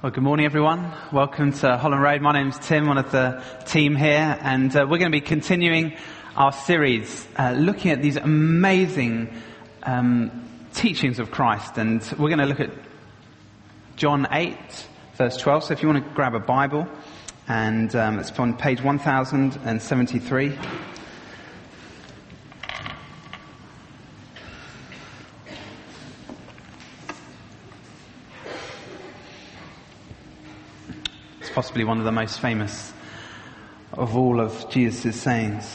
Well, good morning, everyone. Welcome to Holland Road. My name's Tim, one of the team here, and we're going to be continuing our series looking at these amazing teachings of Christ. And we're going to look at John 8, verse 12. So if you want to grab a Bible, and it's on page 1073. Possibly one of the most famous of all of Jesus' sayings.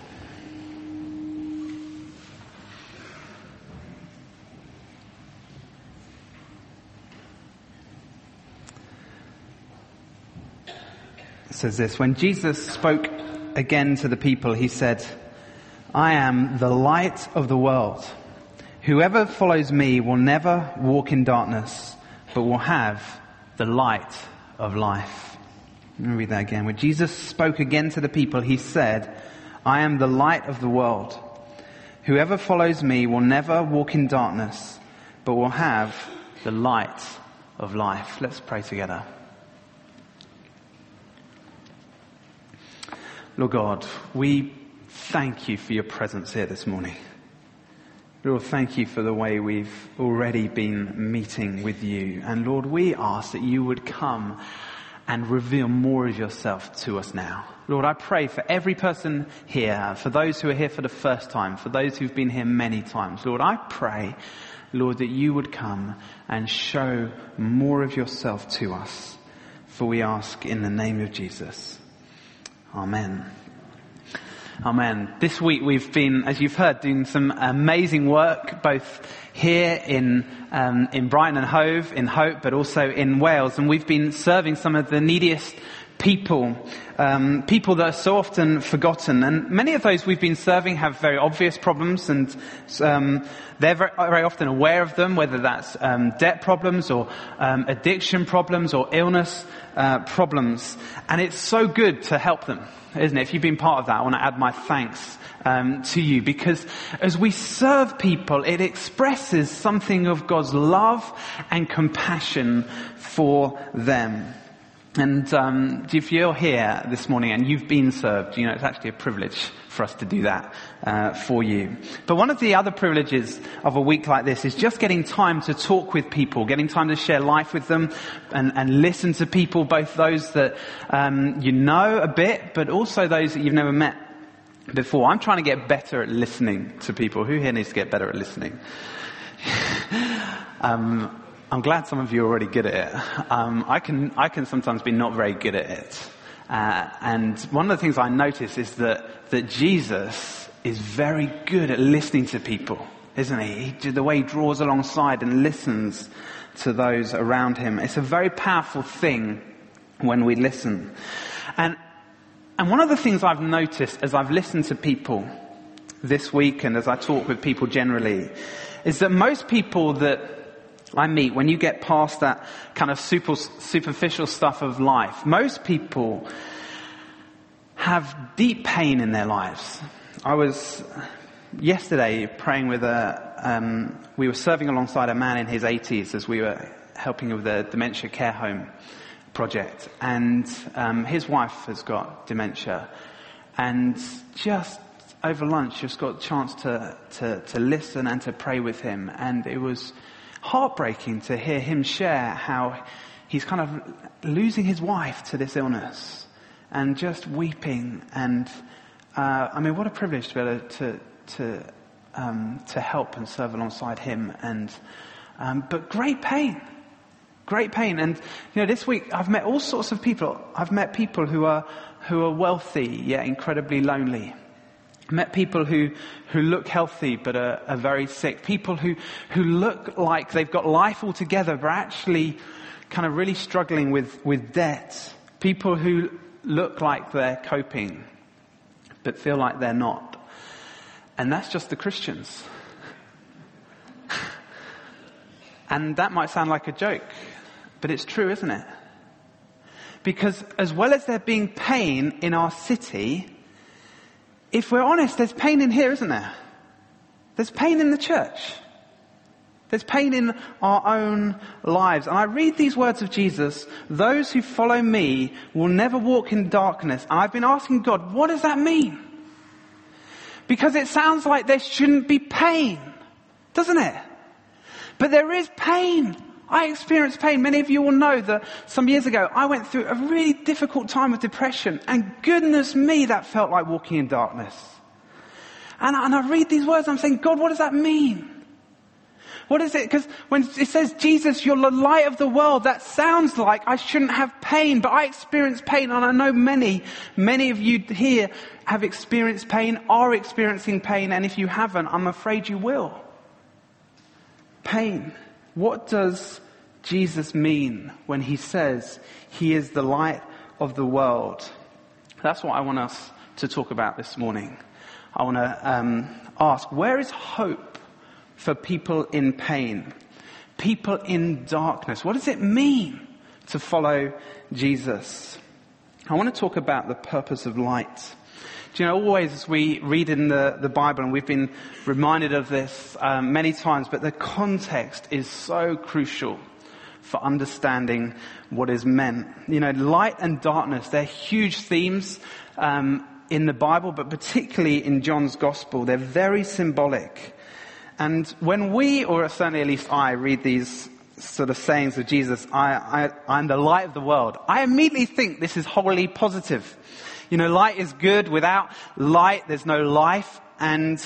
It says this: when Jesus spoke again to the people, he said, "I am the light of the world. Whoever follows me will never walk in darkness, but will have the light of life." Let me read that again. When Jesus spoke again to the people, he said, "I am the light of the world. Whoever follows me will never walk in darkness, but will have the light of life." Let's pray together. Lord God, we thank you for your presence here this morning. Lord, thank you for the way we've already been meeting with you. And Lord, we ask that you would come and reveal more of yourself to us now. Lord, I pray for every person here, for those who are here for the first time, for those who've been here many times. Lord, I pray, Lord, that you would come and show more of yourself to us. For we ask in the name of Jesus. Amen. Amen. This week we've been, as you've heard, doing some amazing work, both here in Brighton and Hove, in Hope, but also in Wales. And we've been serving some of the neediest people, people that are so often forgotten. And many of those we've been serving have very obvious problems, and they're very often aware of them, whether that's debt problems or addiction problems or illness problems. And it's so good to help them, isn't it? If you've been part of that, I want to add my thanks to you, because as we serve people, it expresses something of God's love and compassion for them. And if you're here this morning and you've been served, you know, it's actually a privilege for us to do that for you. But one of the other privileges of a week like this is just getting time to talk with people, getting time to share life with them and listen to people, both those that you know a bit, but also those that you've never met before. I'm trying to get better at listening to people. Who here needs to get better at listening? I'm glad some of you are already good at it. I can sometimes be not very good at it. And one of the things I notice is that Jesus is very good at listening to people, isn't he? The way he draws alongside and listens to those around him. It's a very powerful thing when we listen. And one of the things I've noticed as I've listened to people this week and as I talk with people generally is that most people that I meet, when you get past that kind of superficial stuff of life, most people have deep pain in their lives. I was yesterday praying with we were serving alongside a man in his 80s as we were helping with the dementia care home project. And his wife has got dementia. And just over lunch, just got a chance to listen and to pray with him. And it was heartbreaking to hear him share how he's kind of losing his wife to this illness and just weeping. And I mean, what a privilege to be able to help and serve alongside him. And but great pain. And you know, this week I've met all sorts of people. I've met people who are wealthy yet incredibly lonely. Met people who look healthy but are very sick. People who look like they've got life all together but are actually kind of really struggling with debt. People who look like they're coping but feel like they're not. And that's just the Christians. And that might sound like a joke, but it's true, isn't it? Because as well as there being pain in our city, if we're honest, there's pain in here, isn't there? There's pain in the church. There's pain in our own lives. And I read these words of Jesus, those who follow me will never walk in darkness. And I've been asking God, what does that mean? Because it sounds like there shouldn't be pain, doesn't it? But there is pain. I experience pain. Many of you will know that some years ago I went through a really difficult time with depression. And goodness me, that felt like walking in darkness. And I read these words, I'm saying, God, what does that mean? What is it? Because when it says, Jesus, you're the light of the world, that sounds like I shouldn't have pain, but I experience pain, and I know many of you here have experienced pain, are experiencing pain, and if you haven't, I'm afraid you will. Pain. What does Jesus mean when he says he is the light of the world? That's what I want us to talk about this morning. I want to ask, where is hope for people in pain, people in darkness? What does it mean to follow Jesus? I want to talk about the purpose of light. Do you know, always as we read in the Bible, and we've been reminded of this many times, but the context is so crucial for understanding what is meant. You know, light and darkness, they're huge themes in the Bible, but particularly in John's Gospel, they're very symbolic. And when we, or certainly at least I, read these sort of sayings of Jesus, I'm the light of the world, I immediately think this is wholly positive. You know, light is good. Without light, there's no life. And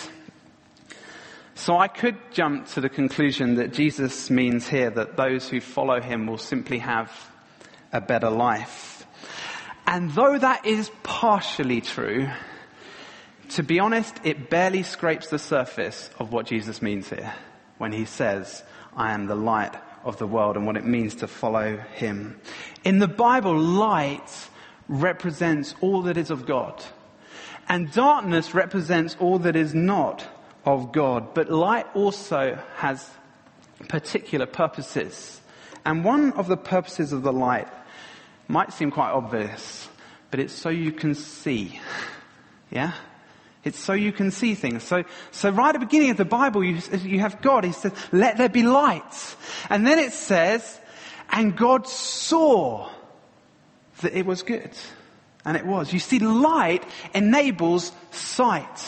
so I could jump to the conclusion that Jesus means here that those who follow him will simply have a better life. And though that is partially true, to be honest, it barely scrapes the surface of what Jesus means here when he says, I am the light of the world, and what it means to follow him. In the Bible, light represents all that is of God, and darkness represents all that is not of God. But light also has particular purposes, and one of the purposes of the light might seem quite obvious, but it's so you can see. Yeah? It's so you can see things. So right at the beginning of the Bible, you have God. He says, let there be light. And then it says, and God saw that it was good. And it was. You see, light enables sight.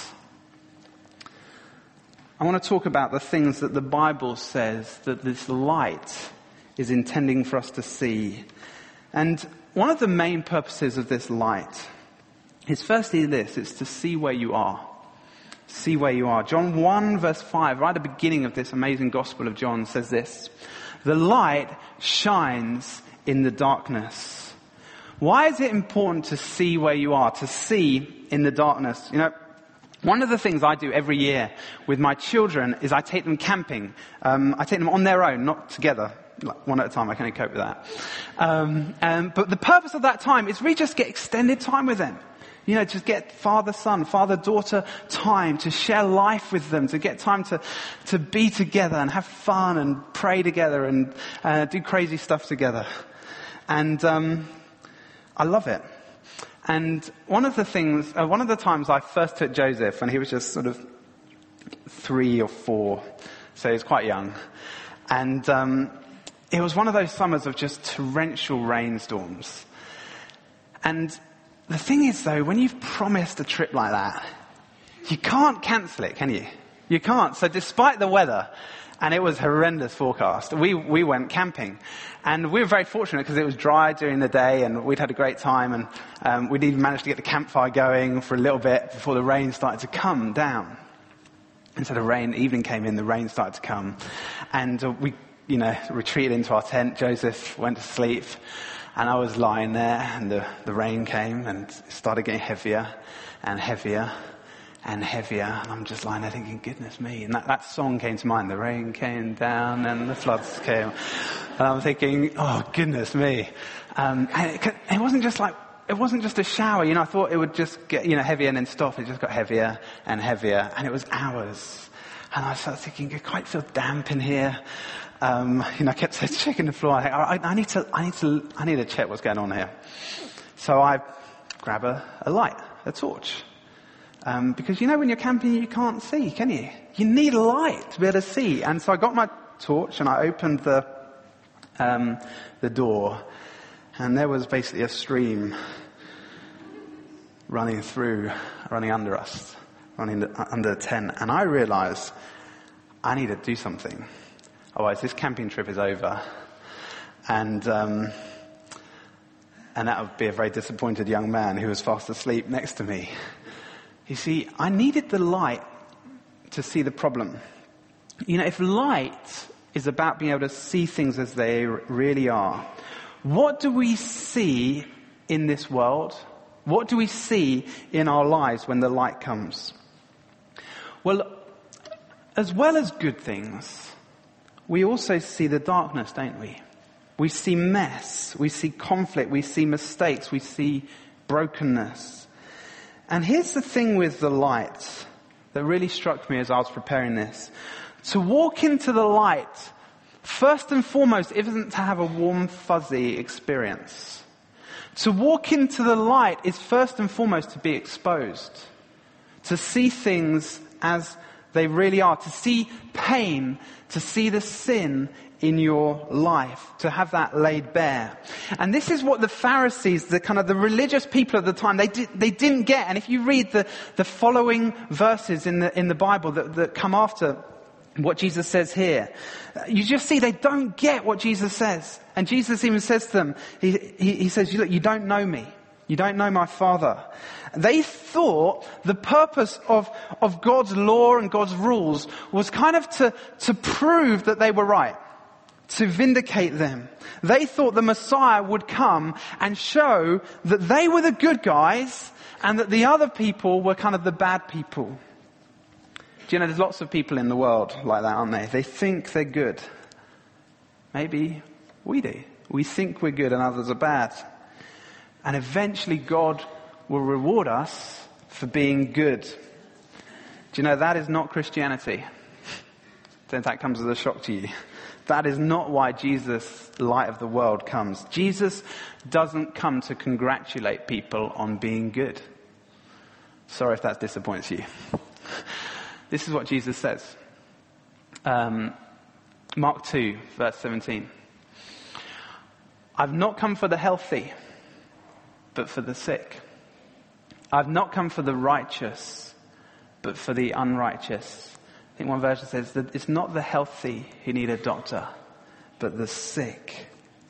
I want to talk about the things that the Bible says that this light is intending for us to see. And one of the main purposes of this light is firstly this, it's to see where you are. See where you are. John 1 verse 5, right at the beginning of this amazing Gospel of John, says this: the light shines in the darkness. Why is it important to see where you are, to see in the darkness? You know, one of the things I do every year with my children is I take them camping. I take them on their own, not together. Like one at a time, I can only cope with that. But the purpose of that time is we just get extended time with them. You know, just get father-son, father-daughter time to share life with them, to get time to be together and have fun and pray together and do crazy stuff together. And I love it. And one of the times I first took Joseph, and he was just sort of 3 or 4, so he was quite young. And it was one of those summers of just torrential rainstorms. And the thing is, though, when you've promised a trip like that, you can't cancel it, can you? You can't. So despite the weather, and it was horrendous forecast, we went camping. And we were very fortunate because it was dry during the day and we'd had a great time, and we'd even managed to get the campfire going for a little bit before the rain started to come down. And so the evening came in, the rain started to come. And we, retreated into our tent. Joseph went to sleep. And I was lying there, and the rain came, and it started getting heavier and heavier and heavier. And I'm just lying there thinking, goodness me. And that song came to mind. The rain came down and the floods came. And I'm thinking, oh, goodness me. And it wasn't just a shower. I thought it would just get, heavier and then stop. It just got heavier and heavier. And it was hours. And I started thinking, I quite feel damp in here. I kept checking the floor. I need to check what's going on here. So I grab a light, a torch. Because when you're camping, you can't see, can you? You need a light to be able to see. And so I got my torch and I opened the door, and there was basically a stream running under us, running under the tent. And I realized I need to do something. Otherwise this camping trip is over. And that would be a very disappointed young man who was fast asleep next to me. You see, I needed the light to see the problem. If light is about being able to see things as they really are, what do we see in this world? What do we see in our lives when the light comes? Well as good things, we also see the darkness, don't we? We see mess, we see conflict, we see mistakes, we see brokenness. And here's the thing with the light that really struck me as I was preparing this. To walk into the light, first and foremost, isn't to have a warm, fuzzy experience. To walk into the light is first and foremost to be exposed. To see things as they really are. To see pain, to see the sin in your life, to have that laid bare. And this is what the Pharisees, the religious people at the time, they didn't get. And if you read the following verses in the Bible that come after what Jesus says here, you just see they don't get what Jesus says. And Jesus even says to them, he says, look, you don't know me. You don't know my Father. They thought the purpose of God's law and God's rules was kind of to prove that they were right, to vindicate them. They thought the Messiah would come and show that they were the good guys and that the other people were kind of the bad people. Do you know, there's lots of people in the world like that, aren't they? They think they're good. Maybe we do. We think we're good and others are bad. And eventually God will reward us for being good. Do you know, that is not Christianity. Don't that comes as a shock to you. That is not why Jesus, light of the world, comes. Jesus doesn't come to congratulate people on being good. Sorry if that disappoints you. This is what Jesus says. Mark 2, verse 17. I've not come for the healthy, but for the sick. I've not come for the righteous, but for the unrighteous. I think one version says that it's not the healthy who need a doctor, but the sick.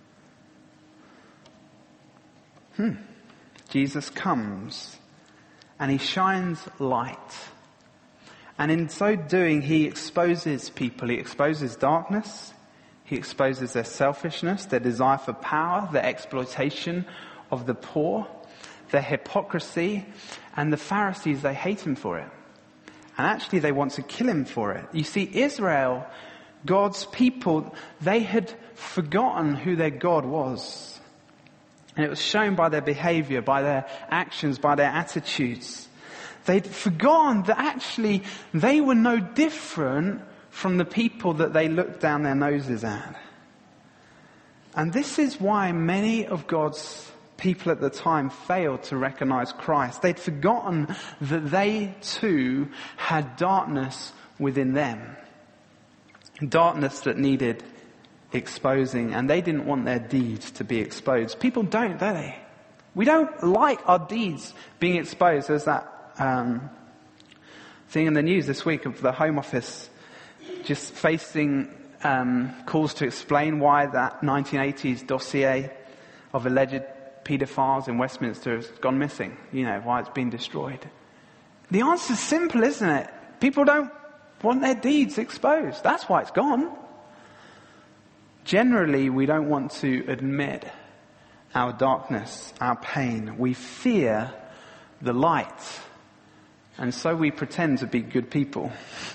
Jesus comes and he shines light. And in so doing, he exposes people. He exposes darkness. He exposes their selfishness, their desire for power, their exploitation of the poor, their hypocrisy. And the Pharisees, they hate him for it. And actually, they want to kill him for it. You see, Israel, God's people, they had forgotten who their God was. And it was shown by their behavior, by their actions, by their attitudes. They'd forgotten that actually they were no different from the people that they looked down their noses at. And this is why many of God's people at the time failed to recognize Christ. They'd forgotten that they too had darkness within them. Darkness that needed exposing, and they didn't want their deeds to be exposed. People don't, do they? We don't like our deeds being exposed. There's that thing in the news this week of the Home Office just facing calls to explain why that 1980s dossier of alleged paedophiles in Westminster has gone missing. You know, why it's been destroyed. The answer's simple, isn't it? People don't want their deeds exposed. That's why it's gone. Generally, we don't want to admit our darkness, our pain. We fear the light. And so we pretend to be good people.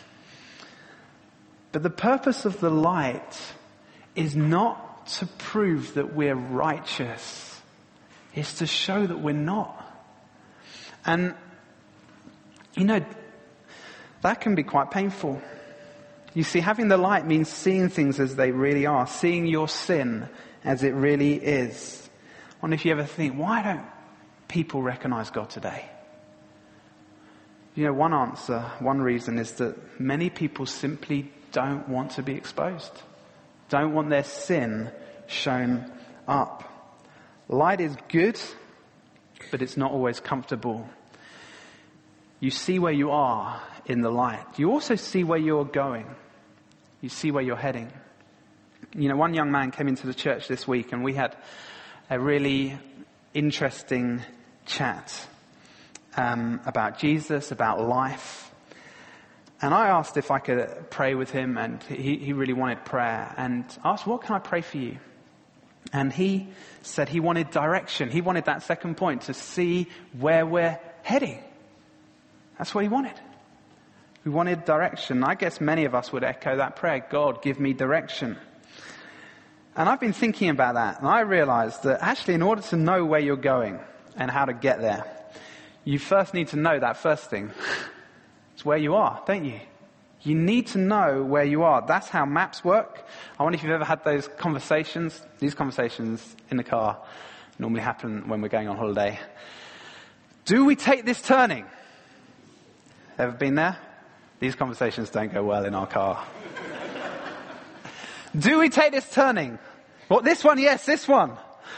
But the purpose of the light is not to prove that we're righteous. It's to show that we're not. And, you know, that can be quite painful. You see, having the light means seeing things as they really are, seeing your sin as it really is. I wonder if you ever think, why don't people recognize God today? You know, one answer, one reason is that many people simply don't want to be exposed, don't want their sin shown up. Light is good, but it's not always comfortable. You see where you are in the light. You also see where you're going. You see where you're heading. You know, one young man came into the church this week and we had a really interesting chat about Jesus, about life. And I asked if I could pray with him, and he really wanted prayer. And I asked, what can I pray for you? And he said he wanted direction. He wanted that second point, to see where we're heading. That's what he wanted. We wanted direction. I guess many of us would echo that prayer. God, give me direction. And I've been thinking about that, and I realized that actually in order to know where you're going and how to get there, you first need to know that first thing. It's where you are, don't you? You need to know where you are. That's how maps work. I wonder if you've ever had those conversations. These conversations in the car normally happen when we're going on holiday. Do we take this turning? Ever been there? These conversations don't go well in our car. Do we take this turning? What, this one? Yes, this one.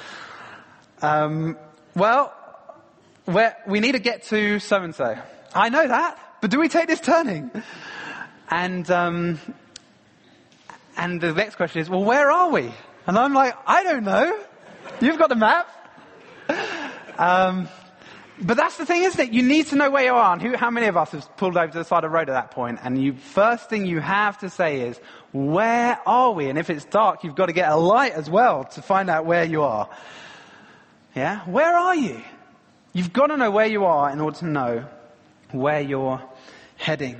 Well, we need to get to so-and-so. I know that, but do we take this turning? And the next question is, well, where are we? And I'm like, I don't know. You've got the map. But that's the thing, isn't it? You need to know where you are. And how many of us have pulled over to the side of the road at that point? And first thing you have to say is, where are we? And if it's dark, you've got to get a light as well to find out where you are. Yeah? Where are you? You've got to know where you are in order to know where you're heading.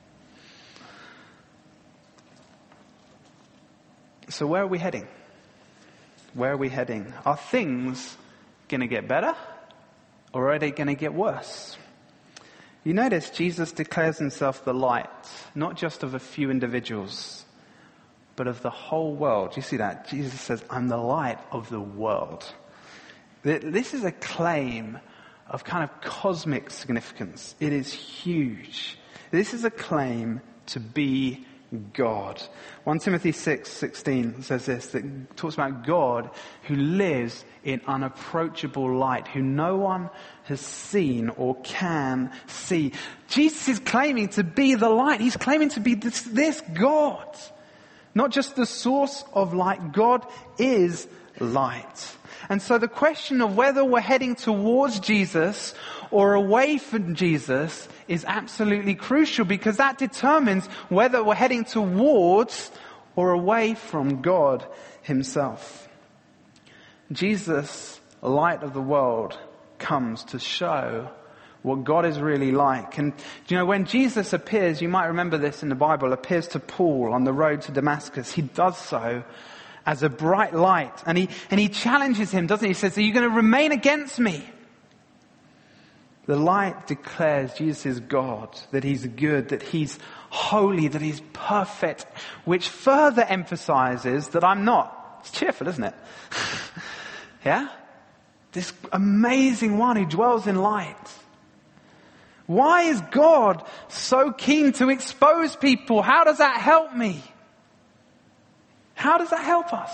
So where are we heading? Where are we heading? Are things going to get better? Or are they going to get worse? You notice Jesus declares himself the light, not just of a few individuals, but of the whole world. You see that? Jesus says, I'm the light of the world. This is a claim of kind of cosmic significance. It is huge. This is a claim to be God. 1 Timothy 6:16 says this, that talks about God who lives in unapproachable light, who no one has seen or can see. Jesus is claiming to be the light. He's claiming to be this God. Not just the source of light. God is light. And so the question of whether we're heading towards Jesus or away from Jesus is absolutely crucial, because that determines whether we're heading towards or away from God himself. Jesus, light of the world, comes to show what God is really like. And you know, when Jesus appears, you might remember this in the Bible, appears to Paul on the road to Damascus, he does so as a bright light. And he challenges him, doesn't he? He says, are you going to remain against me? The light declares Jesus is God, that he's good, that he's holy, that he's perfect, which further emphasizes that I'm not. It's cheerful, isn't it? Yeah? This amazing one who dwells in light. Why is God so keen to expose people? How does that help me? How does that help us?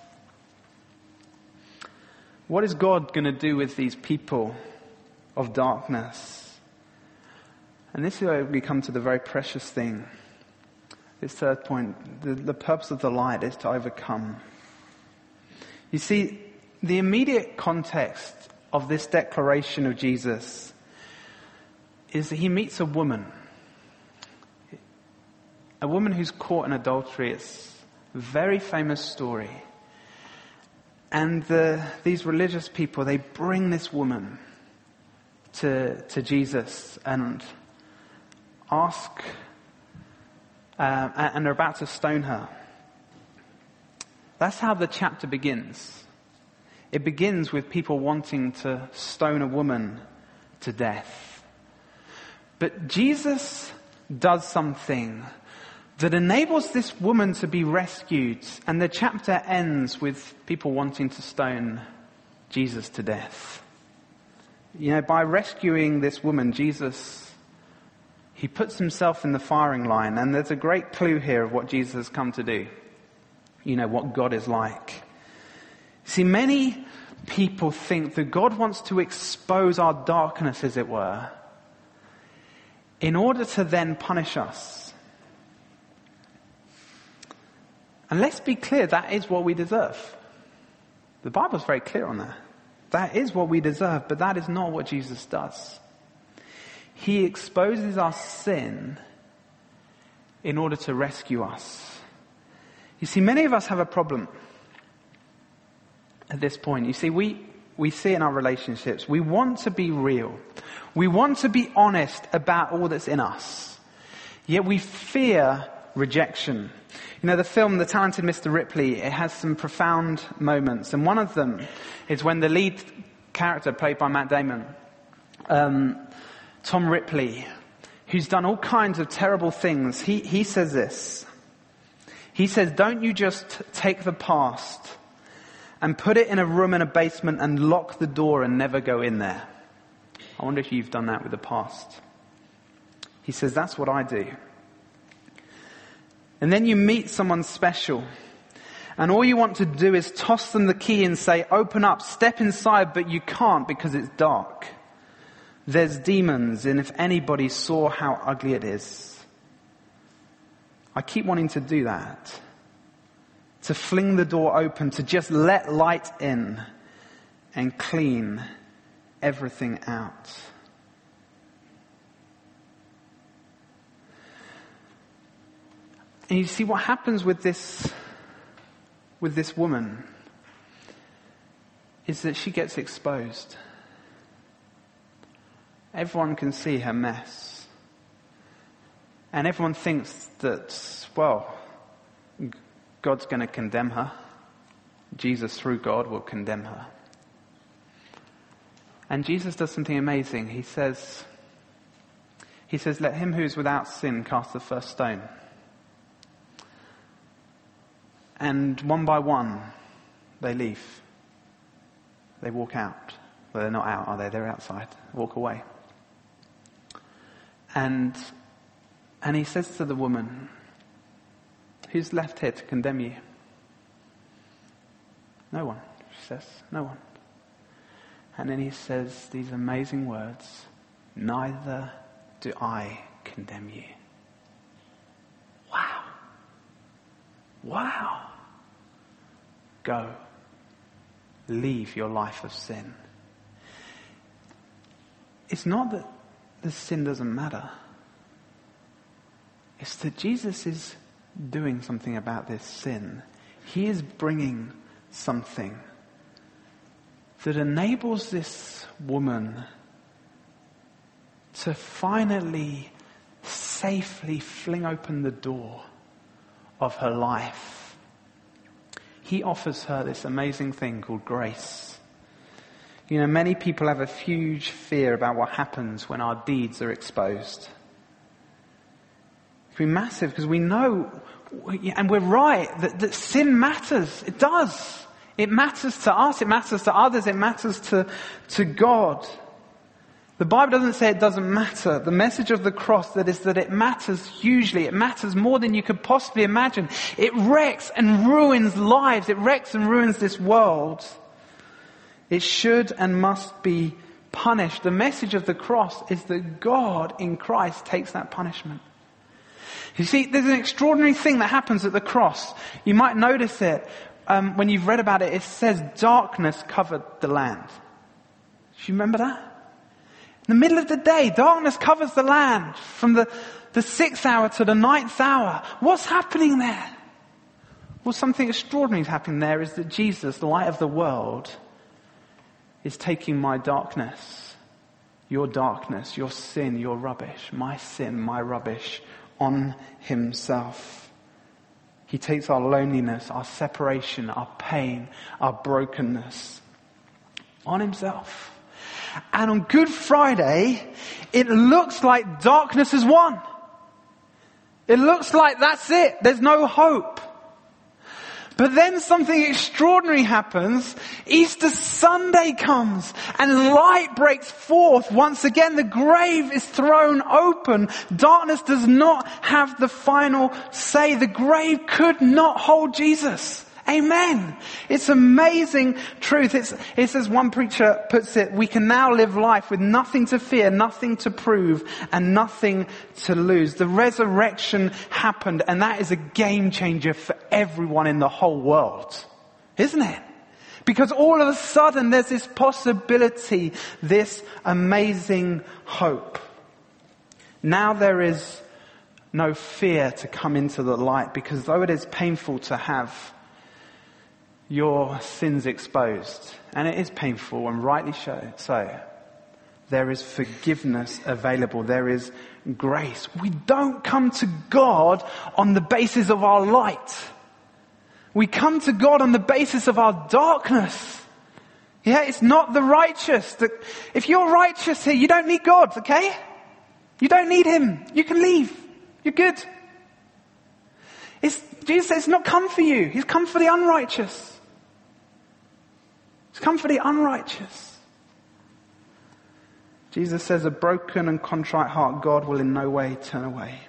What is God going to do with these people of darkness? And this is where we come to the very precious thing. This third point, the purpose of the light is to overcome. You see, the immediate context of this declaration of Jesus is that he meets a woman who's caught in adultery. It's a very famous story. And these religious people, they bring this woman to Jesus and ask, and they're about to stone her. That's how the chapter begins. It begins with people wanting to stone a woman to death. But Jesus does something that enables this woman to be rescued, and the chapter ends with people wanting to stone Jesus to death. You know, by rescuing this woman, Jesus, He puts himself in the firing line, and there's a great clue here of what Jesus has come to do. You know, what God is like. See, many people think that God wants to expose our darkness, as it were, in order to then punish us. And let's be clear, that is what we deserve. The Bible's very clear on that. That is what we deserve, but that is not what Jesus does. He exposes our sin in order to rescue us. You see, many of us have a problem at this point. You see, we see in our relationships, we want to be real. We want to be honest about all that's in us. Yet we fear rejection. You know, the film, The Talented Mr. Ripley, it has some profound moments. And one of them is when the lead character, played by Matt Damon, Tom Ripley, who's done all kinds of terrible things, he says this. He says, don't you just take the past and put it in a room in a basement and lock the door and never go in there. I wonder if you've done that with the past. He says, that's what I do. And then you meet someone special, and all you want to do is toss them the key and say, open up, step inside, but you can't because it's dark. There's demons, and if anybody saw how ugly it is. I keep wanting to do that. To fling the door open, to just let light in and clean everything out. And you see what happens with this woman is that she gets exposed. Everyone can see her mess. And everyone thinks that, well, God's going to condemn her. Jesus, through God, will condemn her. And Jesus does something amazing. He says, let him who is without sin cast the first stone. And one by one, they leave. They walk out. Well, they're not out, are they? They're outside. Walk away. And he says to the woman, who's left here to condemn you? No one, she says. No one. And then he says these amazing words, neither do I condemn you. Wow. Wow. Go. Leave your life of sin. It's not that the sin doesn't matter. It's that Jesus is doing something about this sin. He is bringing something that enables this woman to finally, safely fling open the door of her life. He offers her this amazing thing called grace. You know, many people have a huge fear about what happens when our deeds are exposed. It can be massive because we know, and we're right, that sin matters. It does. It matters to us. It matters to others. It matters to God. The Bible doesn't say it doesn't matter. The message of the cross is that it matters hugely. It matters more than you could possibly imagine. It wrecks and ruins lives. It wrecks and ruins this world. It should and must be punished. The message of the cross is that God in Christ takes that punishment. You see, there's an extraordinary thing that happens at the cross. You might notice it when you've read about it. It says darkness covered the land. Do you remember that? In the middle of the day, darkness covers the land from the 6th hour to the 9th hour. What's happening there? Well, something extraordinary is happening there is that Jesus, the light of the world, is taking my darkness, your sin, your rubbish, my sin, my rubbish, on himself. He takes our loneliness, our separation, our pain, our brokenness on himself. And on Good Friday, it looks like darkness has won. It looks like that's it. There's no hope. But then something extraordinary happens. Easter Sunday comes and light breaks forth. Once again, the grave is thrown open. Darkness does not have the final say. The grave could not hold Jesus. Amen. It's amazing truth. It's as one preacher puts it, we can now live life with nothing to fear, nothing to prove, and nothing to lose. The resurrection happened, and that is a game changer for everyone in the whole world. Isn't it? Because all of a sudden there's this possibility, this amazing hope. Now there is no fear to come into the light, because though it is painful to have your sins exposed, and it is painful and rightly so, there is forgiveness available. There is grace. We don't come to God on the basis of our light. We come to God on the basis of our darkness. Yeah, it's not the righteous. If you're righteous here, you don't need God, okay? You don't need Him. You can leave. You're good. Jesus says, it's not come for you. He's come for the unrighteous. He's come for the unrighteous. Jesus says, a broken and contrite heart God will in no way turn away.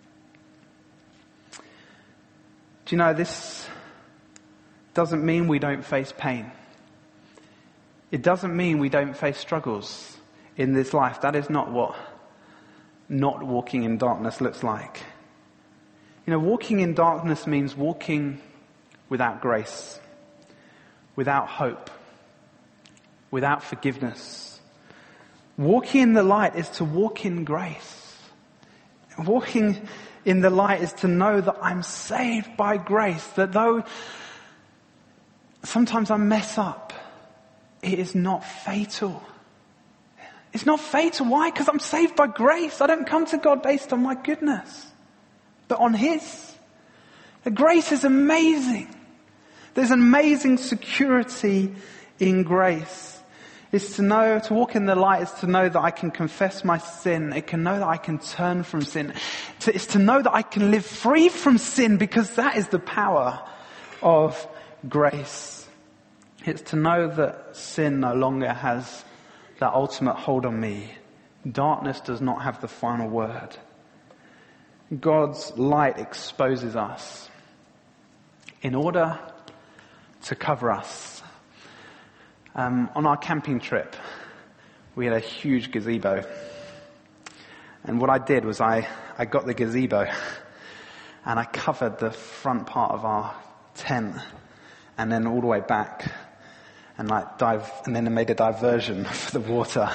Do you know, this doesn't mean we don't face pain. It doesn't mean we don't face struggles in this life. That is not what not walking in darkness looks like. You know, walking in darkness means walking without grace, without hope, without forgiveness. Walking in the light is to walk in grace. Walking in the light is to know that I'm saved by grace, that though sometimes I mess up, it is not fatal. It's not fatal. Why? Because I'm saved by grace. I don't come to God based on my goodness, but on His. The grace is amazing. There's an amazing security in grace. It's to walk in the light is to know that I can confess my sin. It can know that I can turn from sin. It's to know that I can live free from sin, because that is the power of grace. It's to know that sin no longer has that ultimate hold on me. Darkness does not have the final word. God's light exposes us in order to cover us. On our camping trip, we had a huge gazebo. And what I did was I got the gazebo and I covered the front part of our tent and then all the way back and then I made a diversion for the water.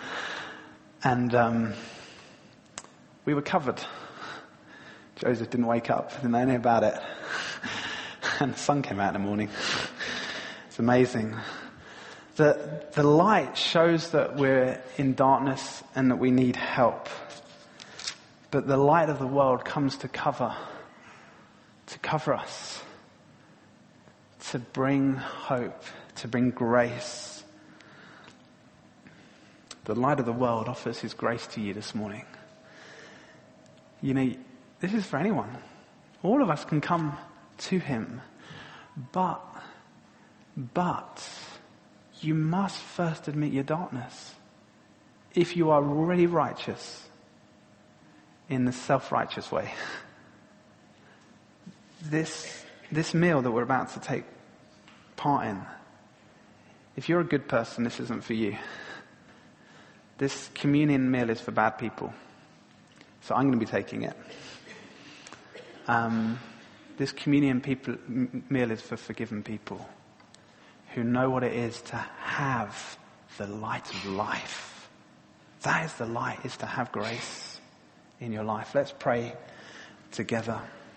And we were covered. Joseph didn't wake up, didn't know anything about it. And the sun came out in the morning. It's amazing. The light shows that we're in darkness and that we need help. But the light of the world comes to cover us, to bring hope, to bring grace. The light of the world offers His grace to you this morning. You know, this is for anyone. All of us can come to Him. But you must first admit your darkness. If you are already righteous in the self-righteous way, this meal that we're about to take part in, if you're a good person, this isn't for you. This communion meal is for bad people. So I'm going to be taking it. This communion meal is for forgiven people who know what it is to have the light of life. That is the light, is to have grace in your life. Let's pray together.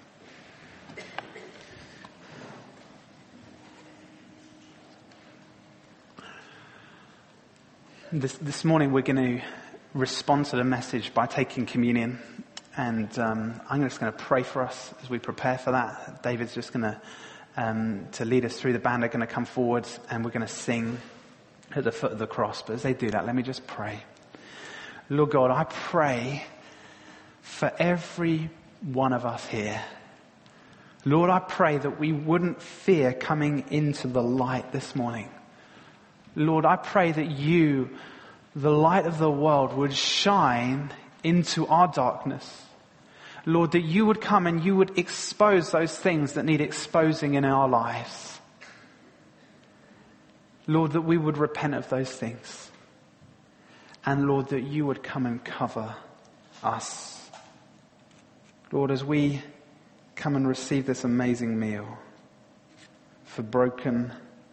This morning we're going to respond to the message by taking communion. And I'm just going to pray for us as we prepare for that. David's just going to lead us through. The band are going to come forward and we're going to sing at the foot of the cross. But as they do that, let me just pray. Lord God, I pray for every one of us here. Lord, I pray that we wouldn't fear coming into the light this morning. Lord, I pray that you, the light of the world, would shine into our darkness. Lord, that you would come and you would expose those things that need exposing in our lives. Lord, that we would repent of those things. And Lord, that you would come and cover us. Lord, as we come and receive this amazing meal for broken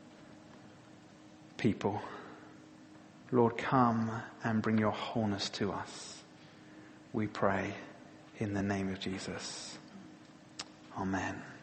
people, Lord, come and bring your wholeness to us. We pray in the name of Jesus. Amen.